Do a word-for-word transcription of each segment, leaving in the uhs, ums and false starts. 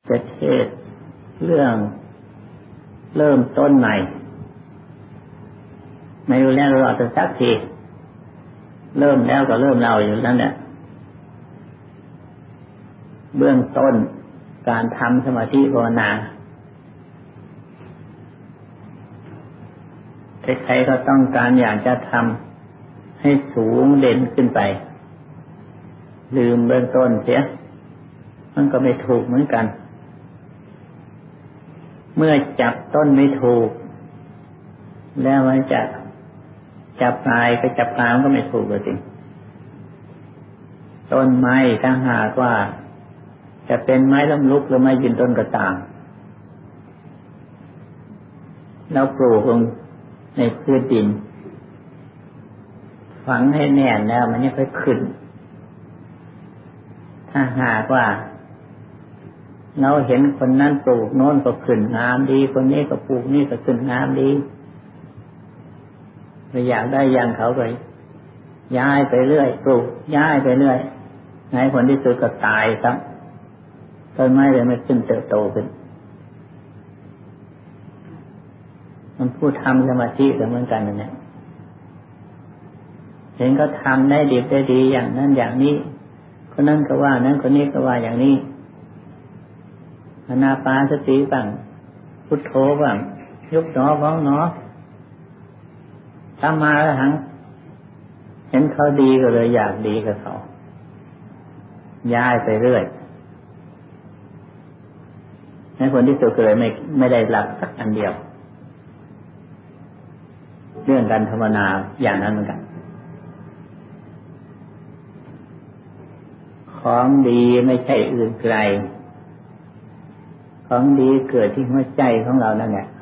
จะเทศเรื่องเริ่มต้นใหม่ไม่รู้แล้วเราจะสักทีเริ่มแล้วก็เริ่มเล่าอยู่นั่นแหละเบื้องต้นการทำสมาธิภาวนาใครๆก็ต้องการอยากจะทำให้สูงเด่นขึ้นไปลืมเบื้องต้นเสียมันก็ไม่ถูกเหมือนกันเมื่อจับต้นไม่ถูกแล้วมันจะจับปลายก็จับกลางก็ไม่ถูกเลยจริงต้นไม้ถ้าหากว่าจะเป็นไม้ล้มลุกหรือไม้ยืนต้นก็ตามแล้วปลูกลงในพื้นดินฝังให้แน่นแล้วมันยังค่อยขึ้นถ้าหากว่าเราเห็นคนนั้นปลูกโน้นก็ขึ้นงามดีคนนี้ก็ปลูกนี่ก็ขึ้นงามดีไม่อยากได้อย่างเขาเลยย้ายไปเรื่อยปลูกย้ายไปเรื่อยในผลที่สุดก็ตายครับต้นไม้เลยไม่ขึ้นเติบโตขึ้นมันผู้ทำสมาธิก็เหมือนกันนั่นแหละเห็นก็ทำได้ดีได้ดีอย่างนั้นอย่างนี้คนนั้นก็ว่านั้นคนนี้ก็ว่าอย่างนี้อานาปานสติบ้างพุทโธบ้างยุบหนอพ้องหนอทำมาแล้วหังเห็นเขาดีก็เลยอยากดีกับเขาย้ายไปเรื่อยในผลที่สุดเลยไม่ไม่ได้หลักสักอันเดียวเรื่องการภาวนาอย่างนั้นเหมือนกันของดีไม่ใช่อื่นไกลของดีเกิดที่หัวใจของเรานั่นแหละ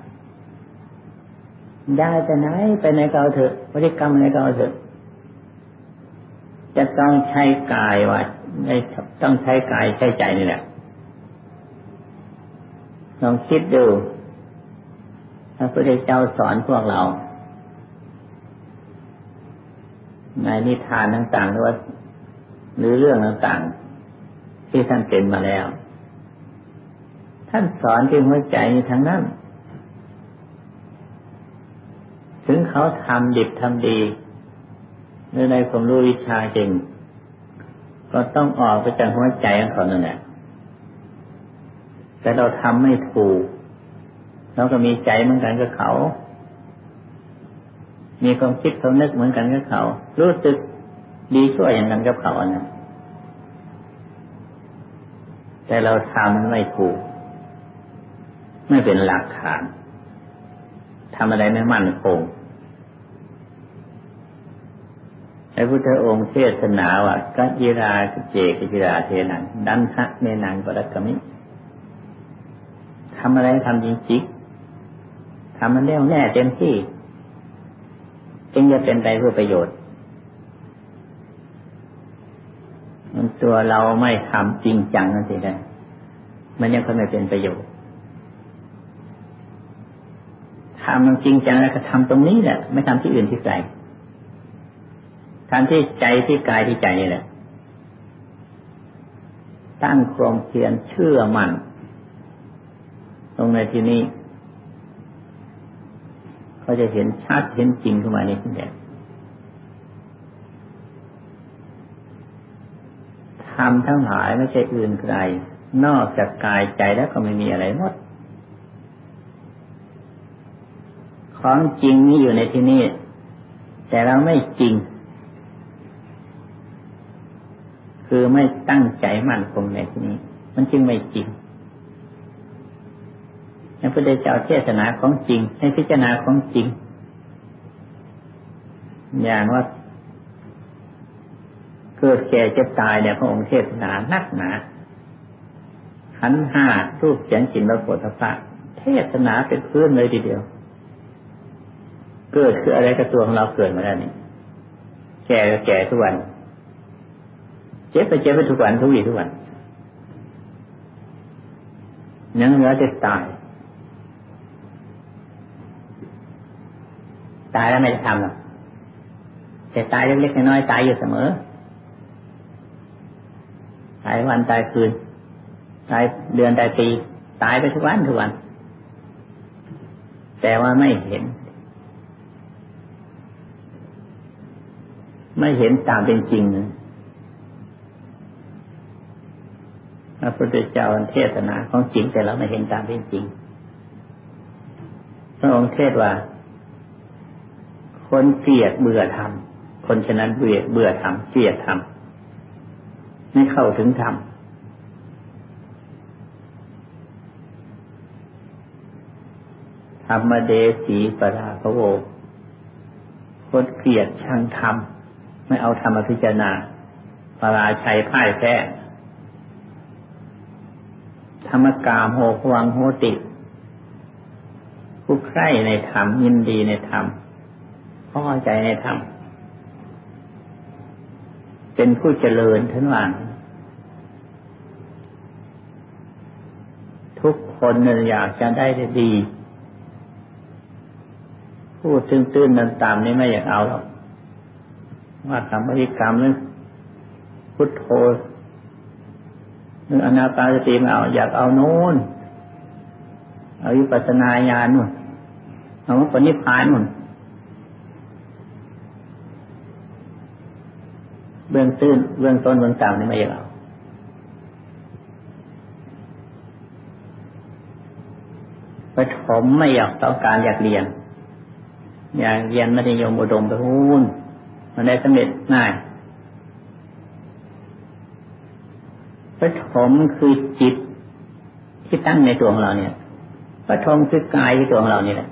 ได้ไปไหนไปไหนก็เอาเถอะบริกรรมอะไรก็เอาเถอะจะต้องใช้กายว่าไม่ต้องใช้กายใช้ใจนี่แหละลองคิดดูพระพุทธเจ้าสอนพวกเราในนิทานต่างๆหรือว่าหรือเรื่องต่างๆที่ท่านเป็นมาแล้วท่านสอนที่หัวใจทั้งนั้นถึงเขาทำดิบทำดีหรือในความรู้วิชาจริงก็ต้องออกไปจากหัวใจของเขานั่นแหละแต่เราทำไม่ถูกเราก็มีใจเหมือนกันกับเขามีความคิดความนึกเหมือนกันกับเขารู้สึกดีชั่วอย่างนั้นกับเขาอันนั้นแต่เราทำมันไม่ถูกไม่เป็นหลักฐานทำอะไรไม่มั่นคงพระพุทธองค์เทศนาว่ากัจจิราเจกิจิราเทนังดันทะเมนังปรักกมิทำอะไรทำจริงๆทำมันแน่วแน่เต็มที่จึงจะเป็นไปเพื่อประโยชน์มันตัวเราไม่ทำจริงจังนั่นสิได้มันยังไม่เป็นประโยชน์ทำมันจริงจังแล้วก็ทำตรงนี้แหละไม่ทำที่อื่นที่ไกลทำที่ใจที่กายที่ใจนี่แหละตั้งความเพียรเชื่อมั่นตรงในที่นี้เขาจะเห็นชัดเห็นจริงขึ้นมาในที่นี้ทำทั้งหลายไม่ใช่อื่นไกลนอกจากกายใจแล้วก็ไม่มีอะไรหมดของจริงนี่อยู่ในที่นี้แต่เราไม่จริงคือไม่ตั้งใจมั่นคงในที่นี้มันจึงไม่จริงพระพุทธเจ้าเทศนาของจริงให้พิจารณาของจริงอย่างว่าเกิดแก่เจ็บตายเนี่ยพระองค์เทศนานักหนาขันธ์ห้ารูปเสียงกลิ่นรสโผฏฐัพพะเทศนาเป็นพื้นเลยทีเดียวเกิดคืออะไรกับตัวของเราเกิดมาแล้วนี่แก่ก็แก่ทุกวันเจ็บไปเจ็บไปทุกวันทุกวี่ทุกวันยังเหลือแต่ตายตายแล้วไม่ได้ทำหรอกแต่ตายเล็กๆน้อยๆตายอยู่เสมอตายวันตายคืนตายเดือนตายปีตายไปทุกวันทุกวันแต่ว่าไม่เห็นไม่เห็นตามเป็นจริงพระพุทธเจ้าเทศนาของจริงแต่เราไม่เห็นตามเป็นจริงพระองค์เทศว่าคนเกลียดเบื่อธรรมคนฉะนั้นเบื่อเบื่อธรรมเกลียดธรรมไม่เข้าถึงธรรมธรรมเดสีปราภโวคนเกลียดชังธรรมไม่เอาธรรมพิจารณาปราชัยพ่ายแพ้ธรรมกามโหภวังโหติผู้ใคร่ในธรรมยินดีในธรรมพอใจในธรรมเป็นผู้เจริญทั้งหลังทุกคนอยากจะได้ดีพูดตื้นๆนั้นตามนี้ไม่อยากเอาหรอกว่าคำบริกรรมหรือพุทโธหรืออนาปานสติไม่เอาอยากเอาโน้นเอาวิปัสสนาญาณนู่นเอาผลนิพพานนู่นเบื้องตื้นเบื้องต้นเบื้องต่ำนี่ไม่อยากเอาปฐมไม่อยากต้องการอยากเรียนอยากเรียนมัธยมอุดมไปพูนมันได้สำเร็จง่ายปฐมคือจิตที่ตั้งในตัวของเราเนี่ยปฐมคือกายที่ตัวของเรานี่แหละ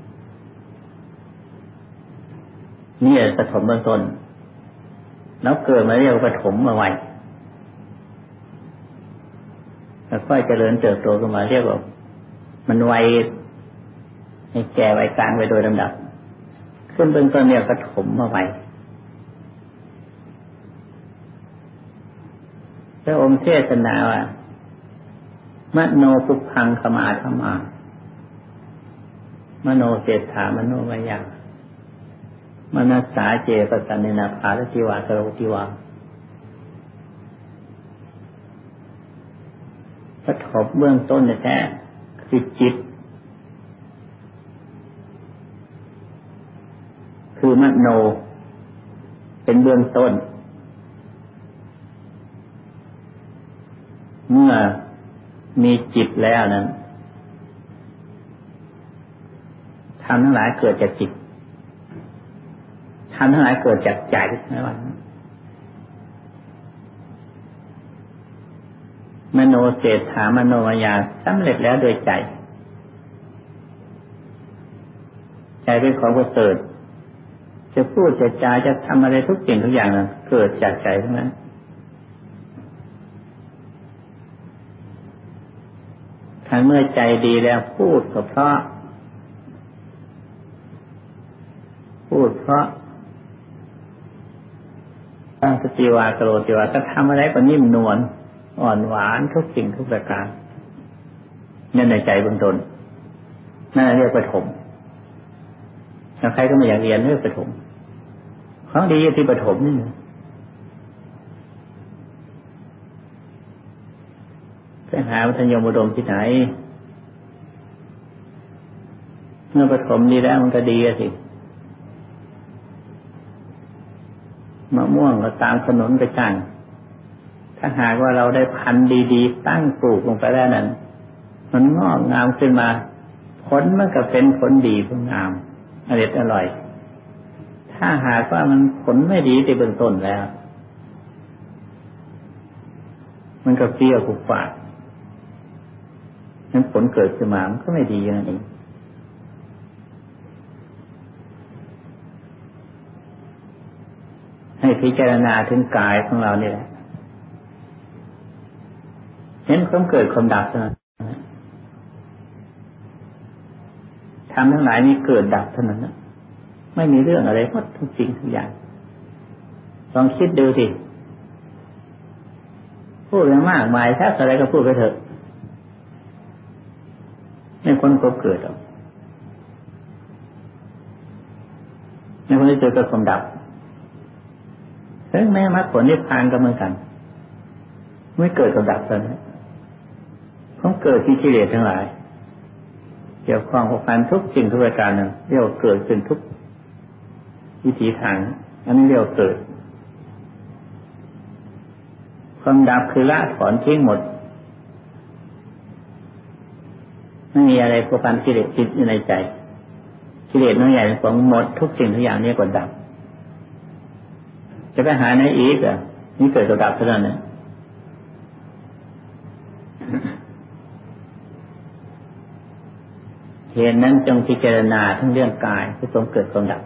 นี่แหละปฐมเบื้องต้นแล้วเกิดมาเรียกว่าปฐมมาไว้แล้วค่อยเจริญเติบโตขึ้นมาเรียกว่ามันไวให้แก่ไวกลางไปโดยลำดับขึ้นเบื้องต้นเนี่ยปฐมมาไว้พระองค์เทศนาว่ามโนปุพังขมาธรรมามโนเศรษฐามโนมายามนัสสาเจปสันนินาภาลติวาสโรติวาปฐมเบื้องต้นแท้คือจิตคือมโนเป็นเบื้องต้นเมื่อมีจิตแล้วนั้นธรรมทั้งหลายเกิดจากจิตธรรมทั้งหลายเกิดจากใจนะว่ามโนเศรษฐามโนมายาสำเร็จแล้วโดยใจใจเป็นของประเสริฐจะพูดจะจาจะทำอะไรทุกสิ่งทุกอย่างนั้นเกิดจากใจทั้งนั้นถ้าเมื่อใจดีแล้วพูดก็เพราะพูดเพราะตั้งสติวากโรติวาก็ทำอะไรก็นิ่มนวลอ่อนหวานทุกสิ่งทุกประการนั่นในใจเบื้องต้นนั่นเรียกปฐมถ้าใครก็ไม่อยากเรียนเรื่องปฐมของดีที่ปฐมนี่ไปหามัธยมอุดมที่ไหนเมื่อปฐมดีแล้วมันก็ดีสิมะม่วงก็ตามถนนไปจ้างถ้าหากว่าเราได้พันธุ์ดีๆตั้งปลูกลงไปแล้วนั้นมันงอกงามขึ้นมาผลมันก็เป็นผลดีผลงามอร่อยอร่อยถ้าหากว่ามันผลไม่ดีในเบื้องต้นแล้วมันก็เปรี้ยวขุ่นฝาดนั้นผลเกิดขึ้นมามันก็ไม่ดีอย่างนั้นเองให้พิจารณาถึงกายของเรานี่แหละเห็นความเกิดความดับเท่านั้นทำทั้งหลายนี้เกิดดับเท่านั้นนะไม่มีเรื่องอะไรหมดทุกสิ่งทุกอย่างลองคิดดูสิพูดอย่างมากมายถ้าอะไรก็พูดไปเถอะไม่พ้นความเกิดหรอกไม่พ้นที่เจอกับความดับถึงแม้มรรคผลนิพพานก็เหมือนกันไม่เกิดกับดับเท่านั้นของเกิดที่กิเลสทั้งหลายเกี่ยวข้องกับการทุกสิ่งทุกประการนั้นเรียกว่าเกิดขึ้นทุกวิถีทางอันนี้เรียกว่าเกิดความดับคือละถอนทิ้งหมดไม่มีอะไรพัวพันกิเลสติดอยู่ในใจกิเลสน้อยใหญ่ของหมดทุกสิ่งทุกอย่างนี้ก็ดับจะไปหาไหนอีกอ่ะนี่เกิดกับดับเท่านั้นนะเหตุนั้นจงพิจารณาทั้งเรื่องกายที่ทรงเกิดความดับ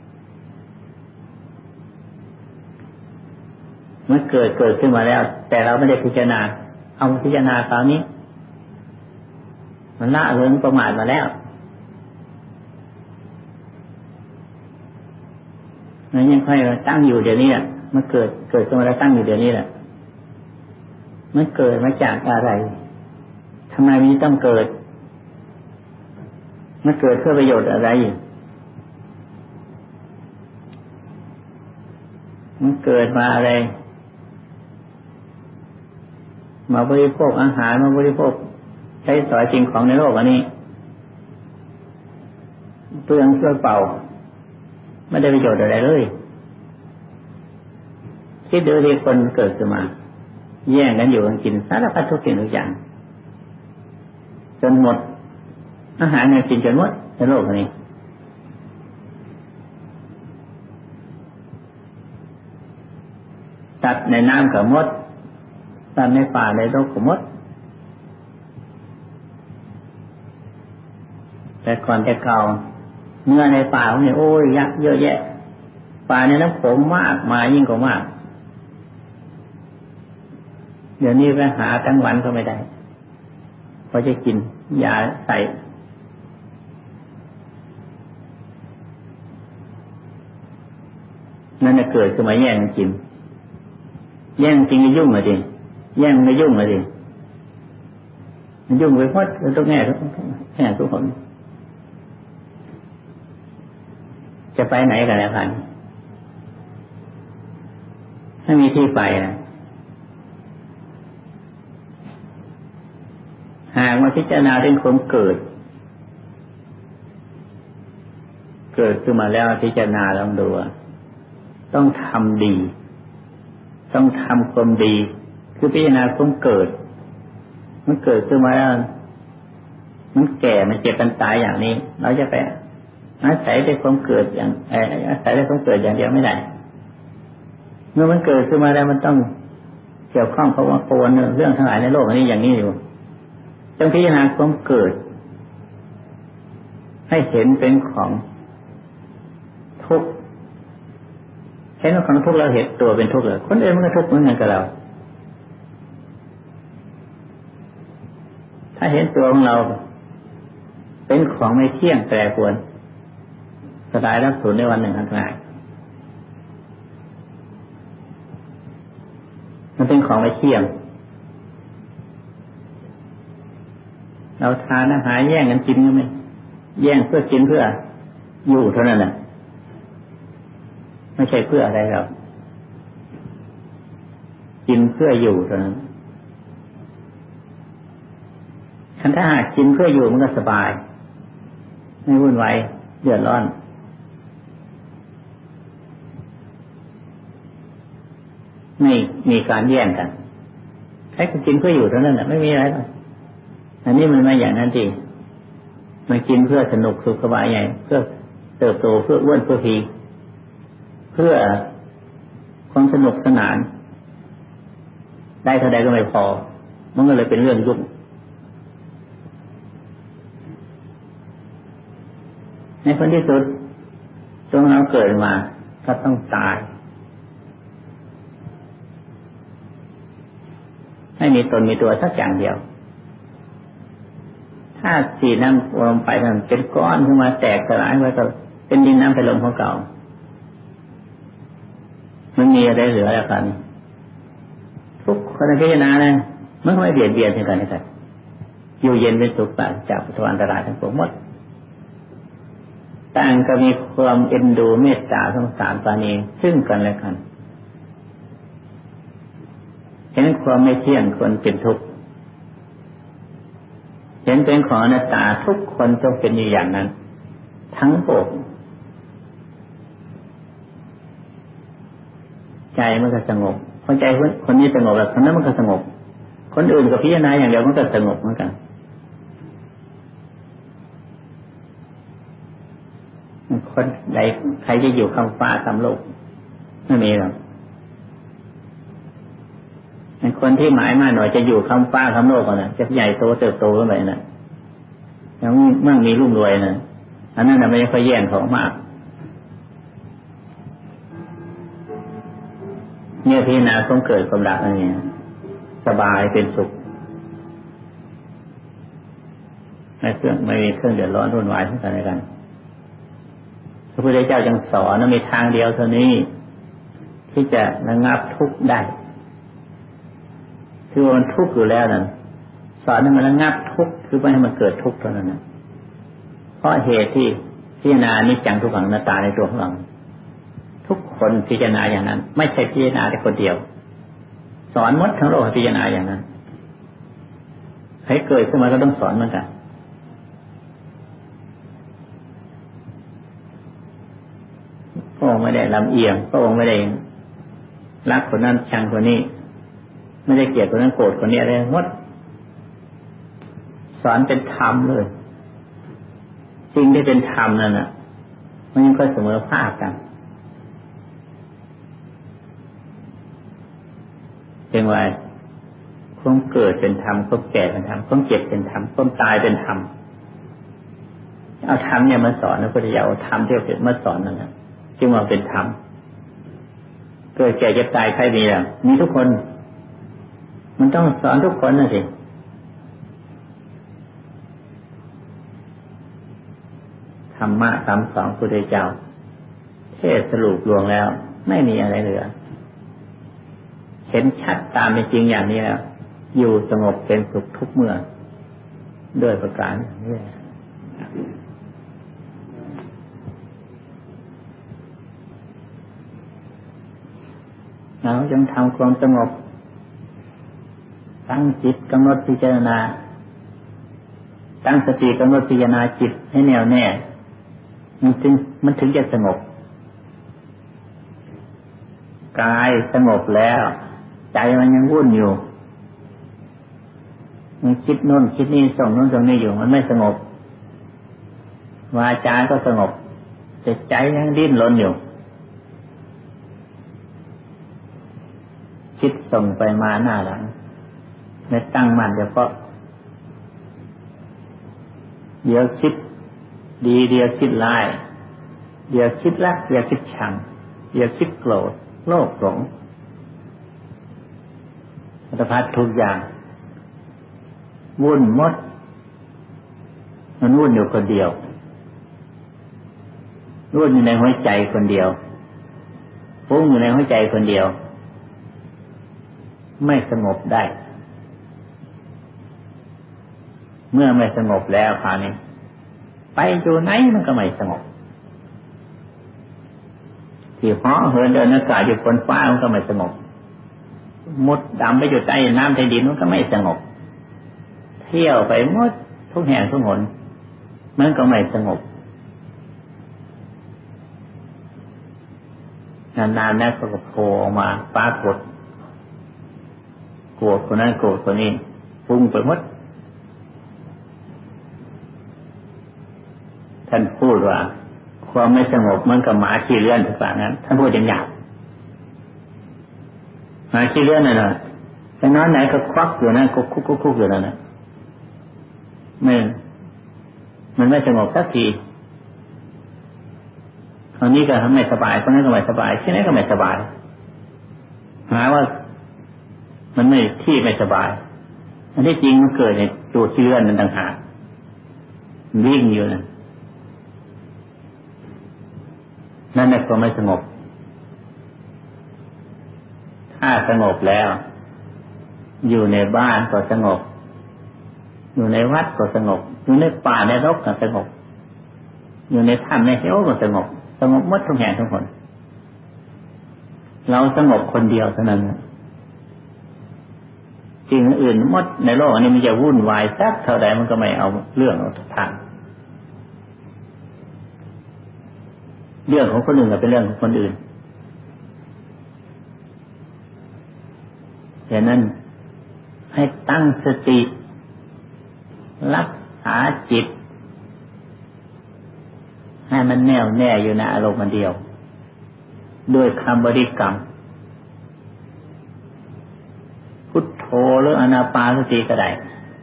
เมื่อเกิดเกิดขึ้นมาแล้วแต่เราไม่ได้พิจารณาเอาพิจารณาคราวนี้มันละเลิงประมาทมาแล้วมันยังค่อยตั้งอยู่เดี๋ยวนี้แหละมันเกิดเกิดขึ้นมาแล้วตั้งอยู่เดี๋ยวนี้แหละมันเกิดมาจากอะไรทำไมมันต้องเกิดมันเกิดเพื่อประโยชน์อะไรมันเกิดมาอะไรมาบริโภคอาหารมาบริโภคใช้สอยสิ่งของในโลกอันนี้เปลืองเพื่อเปล่าไม่ได้ประโยชน์อะไรเลยคิดดูที่คนเกิดขึ้นมาแย่งกันอยู่กันกินสารพัดทุกสิ่งทุกอย่างจนหมดอาหารเนี่ยกินจนหมดในโลกอันนี้สัตว์ในน้ำก็หมดสัตว์ในป่าในโลกก็หมดแต่ก่อนแต่เก่าเนื้อในป่าเนี่ยโอ้ยยักษ์เยอะแยะป่าในน้ำโขงมากมายิ่งกว่ามากเดี๋ยวนี้ไปหาทั้งวันก็ไม่ได้เพราะจะกินยาใส่นั่นจะเกิดขึ้นมาแย่งกินแย่งจริงก็ยุ่งเลยดิแย่งไม่ยุ่งเลยดิมันยุ่งไปหมดทุกแง่ทุกแง่ทุกคนจะไปไหนกันแล้วกันถ้ามีที่ไปนะหากมาพิจารณาเรื่องความเกิดเกิดขึ้นมาแล้วพิจารณาลองดูต้องทำดีต้องทำความดีคือพิจารณาความเกิดมันเกิดขึ้นมาแล้วมันแก่มันเจ็บมันตายอย่างนี้เราจะไปอาศัยได้ความเกิดอย่างอาศัยได้ความเกิดอย่างเดียวไม่ได้เมื่อมันเกิดขึ้นมาแล้วมันต้องเกี่ยวข้องเพราะว่าโคนเรื่องทั้งหลายในโลกนี้อย่างนี้อยู่จงพิจารณาความเกิดให้เห็นเป็นของทุกข์เห็นว่าของทุกข์เราเห็นตัวเป็นทุกข์เลยคนอื่นมันก็ทุกข์เหมือนกันกับเราถ้าเห็นตัวของเราเป็นของไม่เที่ยงแปรปรวนสลายรับสูญในวันหนึ่งข้างหน้ามันเป็นของไม่เที่ยงเราทานอาหารแย่งกันกินก็ไม่แย่งเพื่อกินเพื่ออยู่เท่านั้นแหละไม่ใช่เพื่ออะไรหรอกกินเพื่ออยู่เท่านั้นคันถ้าหากกินเพื่ออยู่มันก็สบายไม่วุ่นวายเดือดร้อนไม่มีการแย่งกันใครก็กินเพื่ออยู่เท่านั้นแหละไม่มีอะไรหรอกอันนี้มันไม่อย่างนั้นดิมันกินเพื่อสนุกสุขสบายใหญ่เพื่อเติบโตเพื่ออ้วนเพื่อพีเพื่อความสนุกสนานได้เท่าใดก็ไม่พอมันก็เลยเป็นเรื่องยุ่งในคนที่สุดตรงเราเกิดมาก็ต้องตายไม่มีตนมีตัวสักอย่างเดียวถ้าสีน้ำลมไปมันเป็นก้อนขึ้นมาแตกสลายไปก็เป็นดินน้ำเป็นลมของเก่ามันมีอะไรเหลือแล้วกันทุกคนพิจารณาเลยมันไม่เบียดเบียนกันนะครับอยู่เย็นเป็นสุขปราศจากทุกอันตรายทั้งปวงหมดต่างก็มีความเอ็นดูเมตตาสงสารปราณีซึ่งกันและกันเห็นความไม่เที่ยงควรเป็นทุกข์ห็นเป็นของอนัตตาทุกคนต้องเป็นอย่างนั้นทั้งโลกใจมันก็สงบพอใจคนนี้สงบแล้วคนนั้นมันก็สงบคนอื่นก็พิจารณาอย่างเดียวมันก็สงบเหมือนกันคนใดใครจะอยู่คำฟ้าคำโลกไม่มีหรอกคนที่หมายมาหน่อยจะอยู่คำฟ้าคำโลกก่อนนะจะใหญ่โตเติบโตขึ้นไปนะแล้วมั่งมีรุ่งรวยนะอันนั้นไม่ค่อยแย่งของมากเนี่ยพิจารณาต้องเกิดความรักอะไรเนี่ยสบายเป็นสุขไม่เครื่องไม่มีเครื่องเดือดร้อนวุ่นวายทั้งกันและกันพระพุทธเจ้าจึงสอนว่ามีทางเดียวเท่านี้ที่จะระงับทุกข์ได้คือมันทุกข์อยู่แล้วนั่นสอนให้มันระงับทุกข์คือไม่ให้มันเกิดทุกข์เท่านั้นนะเพราะเหตุที่พิจารณานิจจังทุกขังอนัตตาในตัวของเราทุกคนพิจารณาอย่างนั้นไม่ใช่พิจารณาแต่คนเดียวสอนหมดทั้งโลกพิจารณาอย่างนั้นให้เกิดขึ้นมาก็ต้องสอนเหมือนกันพระองค์ไม่ได้ลำเอียงพระองค์ไม่ได้รักคนนั้นชังคนนี้ไม่ได้เกลียดคนนั้นโกรธคนนี้อะไรหมดสอนเป็นธรรมเลยสิ่งที่เป็นธรรมนั่นน่ะมันยังค่อยเสมอภาคกันเป็นไงความเกิดเป็นธรรมความแก่เป็นธรรมความเจ็บเป็นธรรมความตายเป็นธรรมเอาธรรมเนี่ยมาสอนนะพุทธเจ้าเอาธรรมที่เอามาสอนนั่นแหละจึงว่าเป็นธรรมเกิดแก่เจ็บตายใครมีอ่ะมีทุกคนมันต้องสอนทุกคนนะสิธรรมะคำสอนพุทธเจ้าเทศสรุปรวมแล้วไม่มีอะไรเหลือเห็นชัดตามเป็นจริงอย่างนี้แล้วอยู่สงบเป็นสุขทุกเมื่อด้วยประการนี้เราจงทำความสงบตั้งจิตกำหนดพิจารณาตั้งสติกำหนดพิจารณาจิตให้แน่วแน่มันถึงมันถึงจะสงบกายสงบแล้วใจมันยังวุ่นอยู่มันคิดโน่นคิดนี่ส่งโน่นส่งนี่อยู่มันไม่สงบวาจาก็สงบแต่ใจยังดิ้นรนอยู่คิดส่งไปมาหน้าหลังไม่ตั้งมั่นเฉพาะเดี๋ยวคิดดีเดี๋ยวคิดร้ายเดี๋ยวคิดรักเดี๋ยวคิดชังเดี๋ยวคิดโกรธโลภหลงสารพัดทุกอย่างวุ่นหมดมันวุ่นอยู่คนเดียววุ่นอยู่ในหัวใจคนเดียวฟุ้งอยู่ในหัวใจคนเดียวไม่สงบได้เมื่อไม่สงบแล้วคราวนี้ไปอยู่ไหนมันก็ไม่สงบที่เหาะเหินเดินอากาศอยู่บนฟ้ามันก็ไม่สงบมุดดำไปอยู่ใต้น้ำใต้ดินมันก็ไม่สงบเที่ยวไปหมดทุกแห่งทุกหนมันก็ไม่สงบนานๆแล้วก็โผล่ออกมาปรากฏโกรธคนนั้นโกรธคนนี้ฟุ้งไปหมดท่านพูดว่าความไม่สงบมันกับหมาขี้เลื่อนทุกอย่างนั้นท่านพูดอย่างหยาบหมาขี้เลื่อนน่ะนะไปนอนไหนก็ควักอยู่นั่นก็คุกคุกคุกอยู่นั่นน่ะไม่มันไม่สงบสักทีคราวนี้ก็ทำไม่สบายคนนั้นก็ไม่สบายที่ไหนก็ไม่สบายหาว่ามันไม่ที่ไม่สบายอันที่จริงมันเกิดในตัวขี้เลื่อนมันต่างหากวิ่งอยู่นั่นนั่นแหละก็ไม่สงบถ้าสงบแล้วอยู่ในบ้านก็สงบอยู่ในวัดก็สงบอยู่ในป่าในรกก็สงบอยู่ในถ้ำในเหวก็สงบสงบหมดทุกแห่งทุกคนเราสงบคนเดียวเท่านั้นสิ่งอื่นหมดในโลกอันนี้มันจะวุ่นวายสักเท่าใดมันก็ไม่เอาเรื่องเอาทางเรื่องของคนอื่นก็เป็นเรื่องของคนอื่นฉะนั้นให้ตั้งสติรักษาจิตให้มันแน่วแน่อยู่ในอารมณ์เดียวด้วยคำบริกรรมพุทโธหรืออานาปานสติก็ได้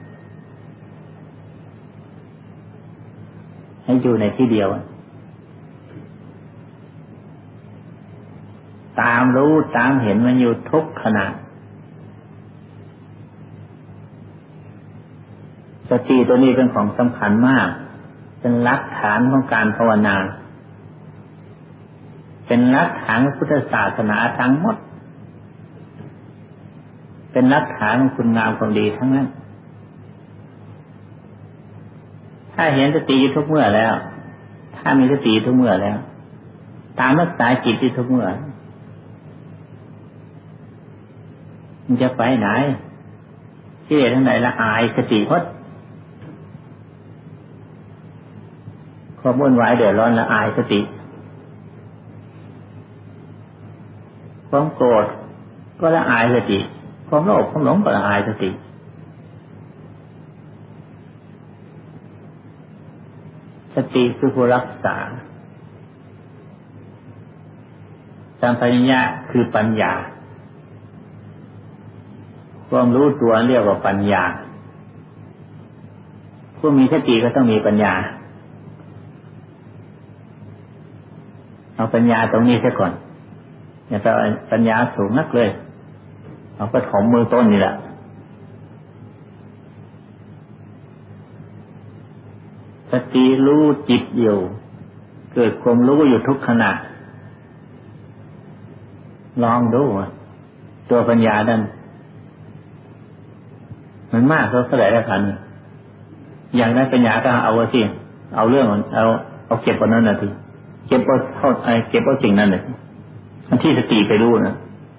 ให้อยู่ในที่เดียวตามรู้ตามเห็นมันอยู่ทุกขณะสติตัวนี้เป็นของสำคัญมากเป็นหลักฐานของการภาวนาเป็นหลักฐานพุทธศาสนาทั้งหมดเป็นหลักฐานของคุณงามความดีทั้งนั้นถ้าเห็นสติอยู่ทุกเมื่อแล้วถ้ามีสติทุกเมื่อแล้วตามรักษาจิตที่ทุกเมื่อมันจะไปไหนกิเลสทั้งหลายละอายสติพดความวุ่นวายเดือดร้อนละอายสติความโกรธก็ละอายสติความโลภความหลงก็ละอายสติสติคือผู้รักษาสัมปชัญญะคือปัญญาความรู้ตัวเรียกว่าปัญญาผู้มีสติก็ต้องมีปัญญาเอาปัญญาตรงนี้ซะก่อนอย่าไปปัญญาสูงนักเลยเอาปฐมมือต้นนี่แหละสติรู้จิตอยู่เกิดความรู้อยู่ทุกขณะลองดูตัวปัญญาดันมันมากเท่าไหร่แล้วกันอย่างนั้นปัญญาก็เอาไว้สิเอาเรื่องเอาเอาเก็บเอานั้นน่ะทีเก็บเอาเท่าไอ้เก็บเอาสิ่งนั้นน่ะอันที่สติไปรู้นะ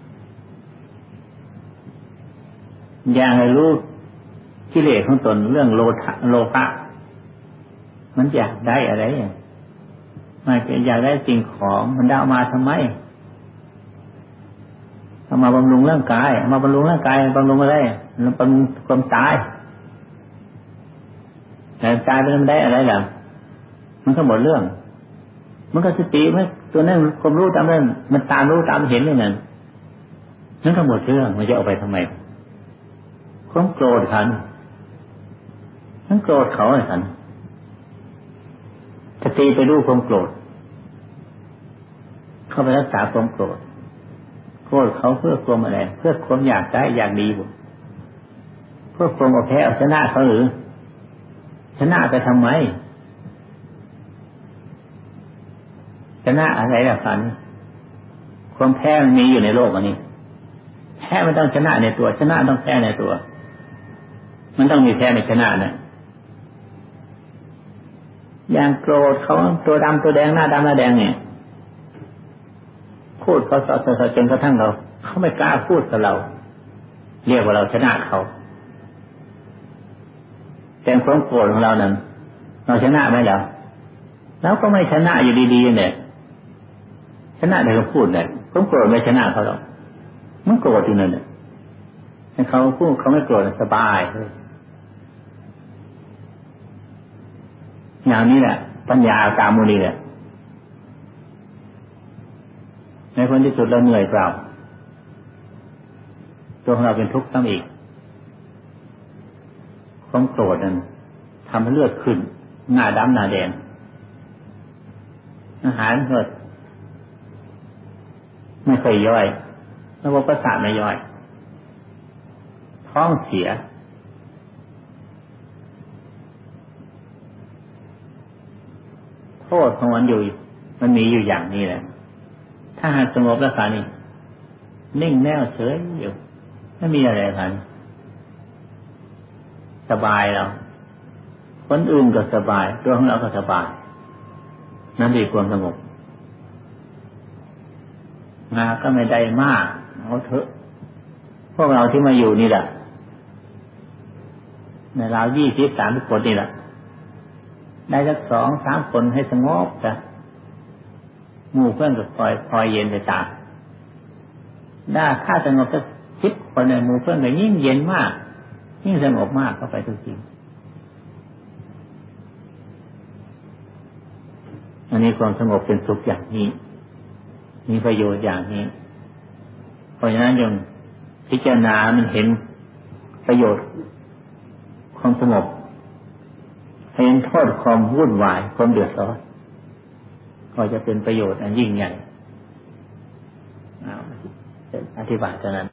อย่างให้รู้กิเลสของตนเรื่องโลภะโลภะมันอยากได้อะไรมันอยากได้สิ่งของมันได้เอามาทำไมเอามาบำรุงร่างกายเอามาบำรุงร่างกายบำรุงอะไรมันเป็นความตายแต่ตายไปมันได้อะไรล่ะมันก็หมดเรื่องมันก็สติไหมตัวนั้นความรู้ตามนั้นมันตามรู้ตามเห็นนี่นั่นนั่นก็หมดเรื่องมันจะเอาไปทำไมความโกรธขันทั้งโกรธเขาไอ้ขันสติไปรู้ความโกรธเข้าไปรักษาความโกรธโกรธเขาเพื่อความอะไรเพื่อความอยากได้อยากดีบุเพื่อความเอาแพ้เอาชนะเขาหรือชนะไปทำไมชนะอะไรล่ะขันความแพ้มันมีอยู่ในโลกอันนี้แพ้มันต้องชนะในตัวชนะต้องแพ้ในตัวมันต้องมีแพ้ในชนะนะอย่างโกรธเขาตัวดำตัวแดงหน้าดำหน้าแดงเนี่ยพูดเขาสอดสอดจนกระทั่งเราเขาไม่กล้าพูดกับเราเรียกว่าเราชนะเขาแต่ความโกรธของเรานั้นเราชนะไหมแล้วแล้วก็ไม่ชนะอยู่ดีๆเนี่ยชนะได้ก็พูดได้ความโกรธไม่ชนะเขาหรอกมันโกรธอยู่นั่นแหละให้เขาพูดเขาไม่โกรธสบายเลยอย่างนี้แหละปัญญาตามมูลีแหละในคนที่สุดเราเหนื่อยเปล่าตัวของเราเป็นทุกข์ซ้ำอีกความโกรธนั้นทำให้เลือดขึ้นหน้าดำหน้าแดงอาหารเกิดไม่เคยย่อยระบบประสาทไม่ย่อยท้องเสียโทษของมันอยู่มันมีอยู่อย่างนี้แหละถ้าหากสงบแล้วค่ะนี่นิ่งแน่วเฉยอยู่ไม่มีอะไรค่ะสบายเราคนอื่นก็สบายตัวของเราก็สบายนั่นดีความสงบงานก็ไม่ได้มากเอาเถอะพวกเราที่มาอยู่นี่แหละในราวยี่สิบสามสิบคนนี่แหละได้สักสองสามคนให้สงบจ้ะหมู่เพื่อนก็คอยคอยเย็นไปตามได้ถ้าสงบสักสิบคนในหมู่เพื่อนก็ยิ่งเย็นมากยิ่งสงบมากเข้าไปทุกทีอันนี้ความสงบเป็นสุขอย่างนี้มีประโยชน์อย่างนี้เพราะฉะนั้นโยมพิจารณามันเห็นประโยชน์ความสงบเห็นโทษความวุ่นวายความเดือดร้อนก็จะเป็นประโยชน์อันยิ่งใหญ่อธิบายเท่านั้น